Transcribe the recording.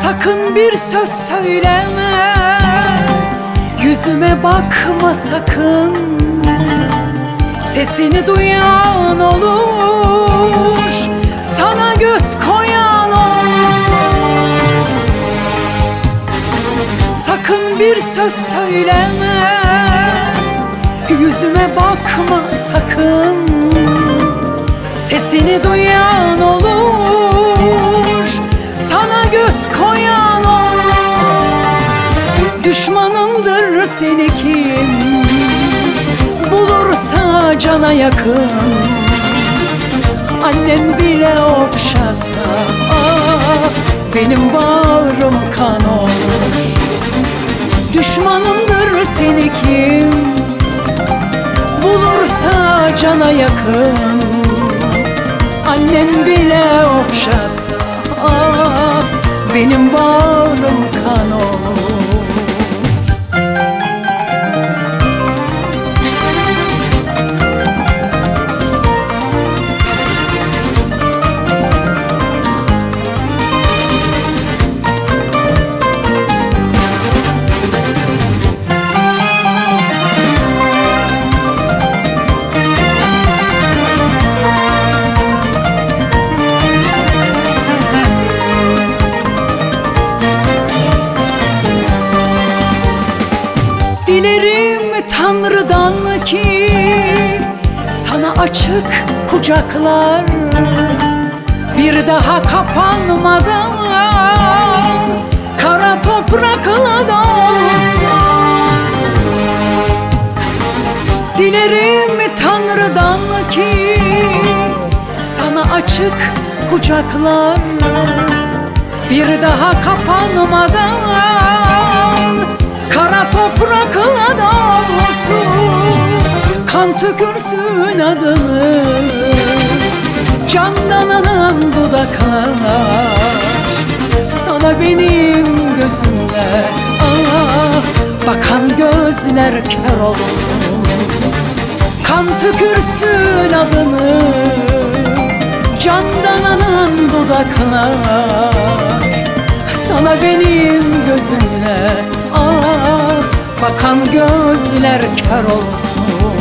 Sakın bir söz söyleme, yüzüme bakma sakın. Sesini duyan olur, sana göz koyan olur. Sakın bir söz söyleme, yüzüme bakma sakın. Sesini duyan olur, sana göz koyan olur. Düşmanındır seni kim bulursa cana yakın. Annem bile okşasa benim bağrım kan olur. Düşmanındır seni kim bulursa cana yakın. Annem bile okşasa benim bağrım kan olur. Dilerim Tanrı'dan ki sana açık kucaklar, bir daha kapanmadan kara toprakla da olsa. Dilerim Tanrı'dan ki sana açık kucaklar, bir daha kapanmadan kara toprakla da olsun. Kan tükürsün adını candan anan dudaklar. Sana benim gözümle bakan gözler kör olsun. Kan tükürsün adını candan anan dudaklar. Sana benim gözümle bakan gözler kör olsun.